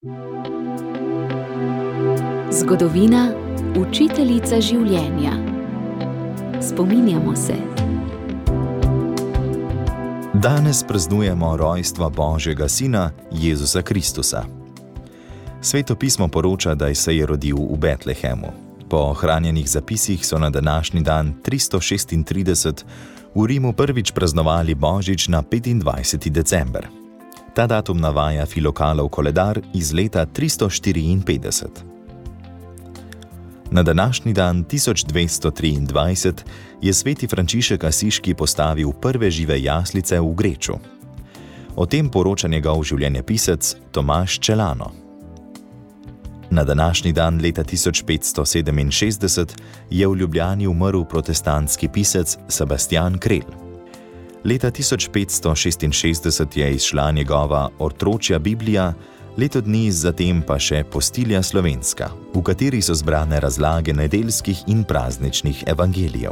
Zgodovina, učiteljica življenja. Spominjamo se. Danes praznujemo rojstvo Božjega Sina, Jezusa Kristusa. Sveto pismo poroča, da se je rodil v Betlehemu. Po ohranjenih zapisih so na današnji dan 336 v Rimu prvič praznovali Božič na 25. december. Ta datum navaja Filokalov koledar iz leta 354. Na današnji dan 1223 je sveti Frančišek Asiški postavil prve žive jaslice v Greču. O tem poroča njegov življenjepisec Tomaž Čelano. Na današnji dan leta 1567 je v Ljubljani umrl protestantski pisec Sebastian Krelj. Leta 1566 je izšla njegova Otročja Biblija, leto dni zatem pa še Postilja slovenska, v kateri so zbrane razlage nedeljskih in prazničnih evangelijev.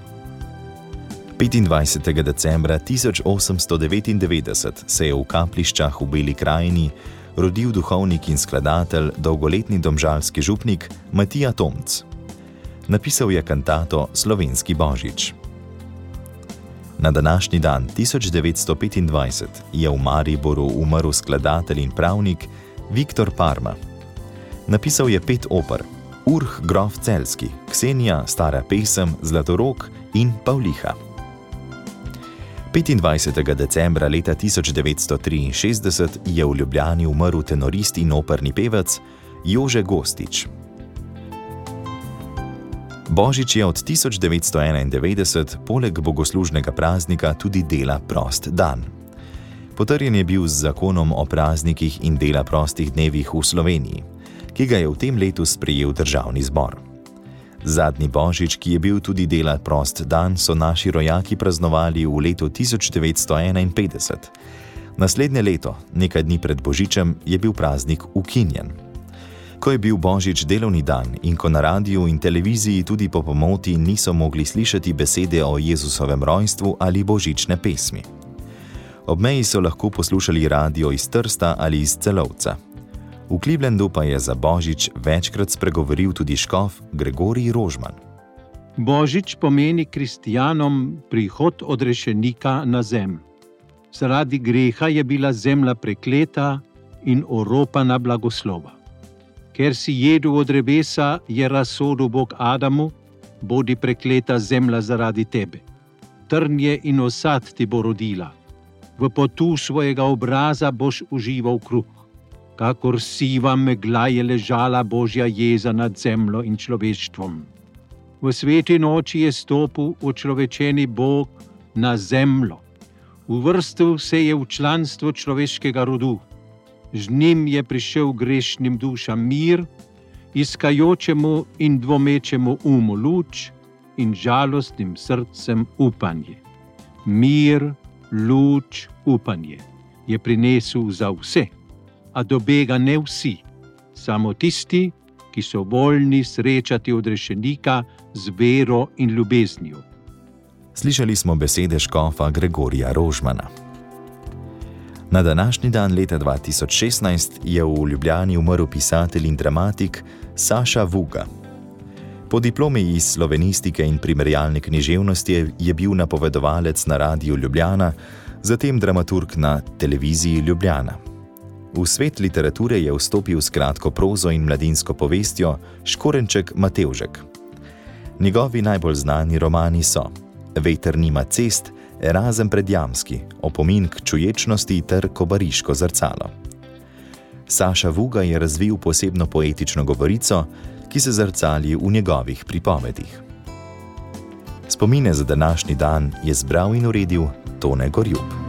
25. decembra 1899 se je v kapliščah v Beli krajini rodil duhovnik in skladatelj, dolgoletni domžalski župnik Matija Tomc. Napisal je kantato Slovenski Božič. Na današnji dan 1925 je v Mariboru umrl skladatelj in pravnik Viktor Parma. Napisal je 5 oper: Urh grof Celjski, Ksenija, Stara pesem, Zlatorog in Pavliha. 25. decembra leta 1963 je v Ljubljani umrl tenorist in operni pevec Jože Gostič. Božič je od 1991 poleg bogoslužnega praznika tudi dela prost dan. Potrjen je bil z zakonom o praznikih in dela prostih dnevih v Sloveniji, ki ga je v tem letu sprejel Državni zbor. Zadnji Božič, ki je bil tudi dela prost dan, so naši rojaki praznovali v letu 1951. Naslednje leto, nekaj dni pred Božičem, je bil praznik ukinjen. Ko je bil Božič delovni dan in ko na radiju in televiziji tudi po pomoti niso mogli slišati besede o Jezusovem rojstvu ali božične pesmi. Ob meji so lahko poslušali radio iz Trsta ali iz Celovca. V Clevelandu pa je za Božič večkrat spregovoril tudi škof Gregorij Rožman. Božič pomeni kristijanom prihod odrešenika na zemljo. Zaradi greha je bila zemlja prekleta in oropana blagoslova. Ker si jedel od drevesa, je razsodil Bog Adamu: bodi prekleta zemlja zaradi tebe. Trnje in osad ti bo rodila. V potu svojega obraza boš užival kruh. Kakor siva megla je ležala Božja jeza nad zemljo in človeštvom. V sveti noči je stopil očlovečeni Bog na zemljo. Uvrstil se je v članstvo človeškega rodu. Z njim je prišel grešnim dušam mir, iskajočemu in dvomečemu umu luč in žalostnim srcem upanje. Mir, luč, upanje je prinesel za vse, a dobega ne vsi, samo tisti, ki so voljni srečati odrešenika z vero in ljubeznijo. Slišali smo besede škofa Gregorija Rožmana. Na današnji dan leta 2016 je v Ljubljani umrl pisatelj in dramatik Saša Vuga. Po diplomi iz slovenistike in primerjalne književnosti je bil napovedovalec na Radiu Ljubljana, zatem dramaturg na Televiziji Ljubljana. V svet literature je vstopil s kratko prozo in mladinsko povestjo Škorenček Matevžek. Njegovi najbolj znani romani so Veter nima cest, Erazem predjamski, Opomin k čuječnosti ter Kobariško zrcalo. Saša Vuga je razvil posebno poetično govorico, ki se zrcali v njegovih pripovedih. Spomine za današnji dan je zbral in uredil Tone Gorjup.